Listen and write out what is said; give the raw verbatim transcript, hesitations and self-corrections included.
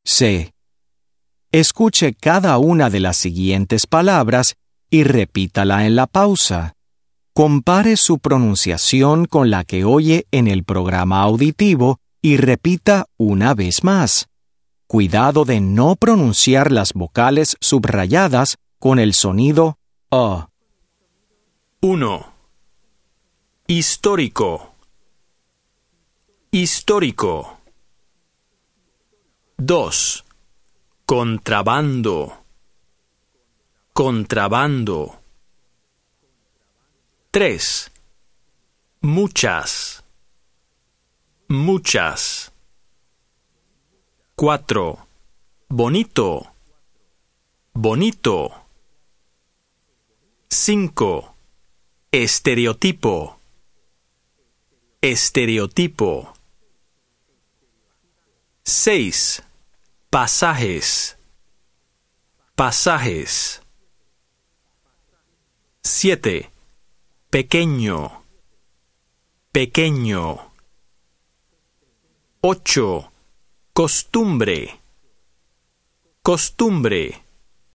C. Escuche cada una de las siguientes palabras y repítala en la pausa. Compare su pronunciación con la que oye en el programa auditivo y repita una vez más. Cuidado de no pronunciar las vocales subrayadas con el sonido A. uno. Histórico. Histórico. dos. Contrabando. Contrabando. tres. Muchas. Muchas. cuatro. Bonito. Bonito. cinco. Estereotipo. Estereotipo. seis. Pasajes. Pasajes. siete. Pequeño. Pequeño. ocho. Costumbre. Costumbre.